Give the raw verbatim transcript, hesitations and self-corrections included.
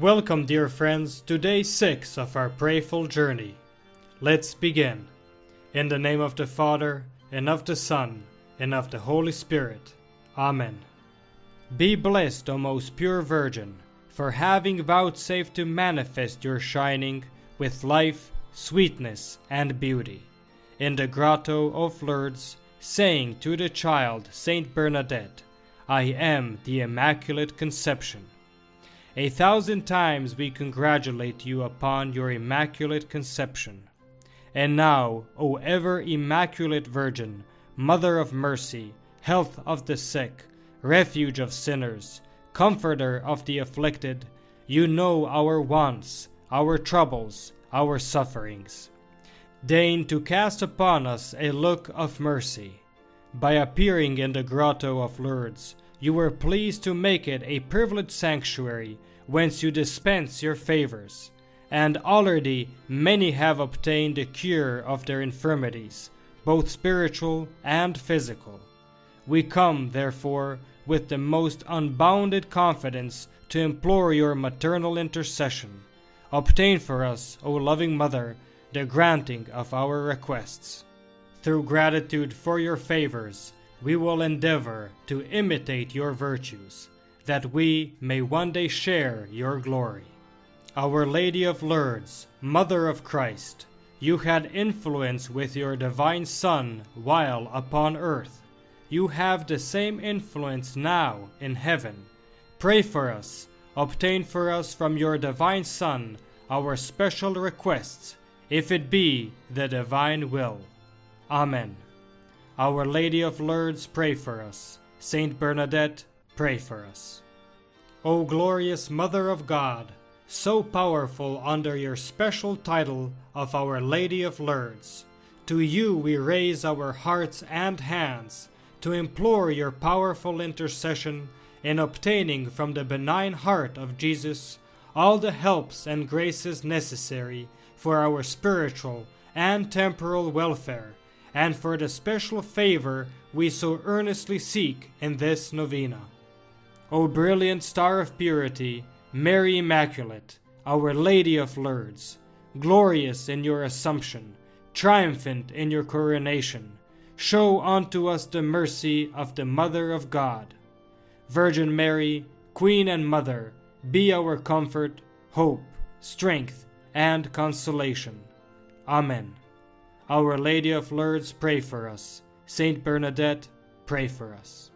Welcome, dear friends, to day six of our prayerful journey. Let's begin. In the name of the Father, and of the Son, and of the Holy Spirit. Amen. Be blessed, O most pure Virgin, for having vouchsafed to manifest your shining with life, sweetness, and beauty. In the grotto of Lourdes, saying to the child Saint Bernadette, I am the Immaculate Conception. A thousand times we congratulate you upon your Immaculate Conception. And now, O ever Immaculate Virgin, Mother of Mercy, Health of the sick, Refuge of sinners, Comforter of the afflicted, you know our wants, our troubles, our sufferings. Deign to cast upon us a look of mercy. By appearing in the grotto of Lourdes, you were pleased to make it a privileged sanctuary whence you dispense your favors, and already many have obtained the cure of their infirmities, both spiritual and physical. We come, therefore, with the most unbounded confidence to implore your maternal intercession. Obtain for us, O loving Mother, the granting of our requests. Through gratitude for your favors, we will endeavor to imitate your virtues, that we may one day share your glory. Our Lady of Lourdes, Mother of Christ, you had influence with your divine Son while upon earth. You have the same influence now in heaven. Pray for us, obtain for us from your divine Son our special requests, if it be the divine will. Amen. Our Lady of Lourdes, pray for us. Saint Bernadette, pray for us. O glorious Mother of God, so powerful under your special title of Our Lady of Lourdes, to you we raise our hearts and hands to implore your powerful intercession in obtaining from the benign heart of Jesus all the helps and graces necessary for our spiritual and temporal welfare, and for the special favor we so earnestly seek in this novena. O brilliant star of purity, Mary Immaculate, Our Lady of Lourdes, glorious in your Assumption, triumphant in your coronation, show unto us the mercy of the Mother of God. Virgin Mary, Queen and Mother, be our comfort, hope, strength, and consolation. Amen. Our Lady of Lourdes, pray for us. Saint Bernadette, pray for us.